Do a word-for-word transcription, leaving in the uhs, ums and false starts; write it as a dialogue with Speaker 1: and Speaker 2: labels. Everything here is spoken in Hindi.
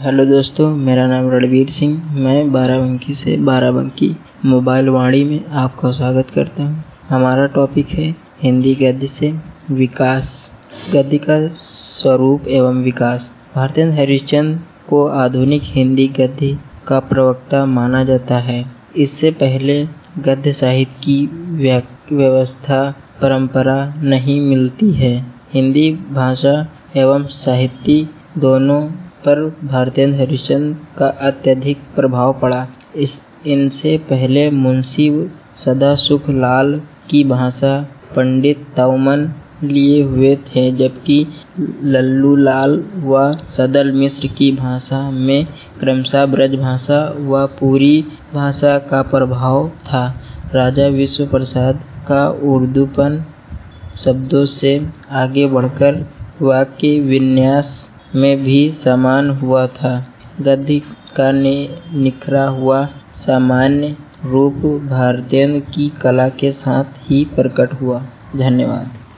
Speaker 1: हेलो दोस्तों, मेरा नाम रणवीर सिंह। मैं बाराबंकी से बाराबंकी मोबाइल वाणी में आपका स्वागत करता हूं। हमारा टॉपिक है हिंदी गद्य से विकास। गद्य का स्वरूप एवं विकास। भारतेंदु हरिश्चंद्र को आधुनिक हिंदी गद्य का प्रवक्ता माना जाता है। इससे पहले गद्य साहित्य की व्यवस्था परंपरा नहीं मिलती है। हिंदी भाषा एवं साहित्य दोनों पर भारतेंदु हरिश्चंद्र का अत्यधिक प्रभाव पड़ा। इस इनसे पहले मुंशी सदासुख लाल की भाषा पंडित ताऊमन लिए हुए थे, जबकि लल्लू लाल व सदल मिश्र की भाषा में क्रमशः ब्रजभाषा व पुरी भाषा का प्रभाव था। राजा विश्व प्रसाद का उर्दूपन शब्दों से आगे बढ़कर वाक्य विन्यास में भी समान हुआ था। गद्य का निखरा हुआ सामान्य रूप भारतेंदु की कला के साथ ही प्रकट हुआ। धन्यवाद।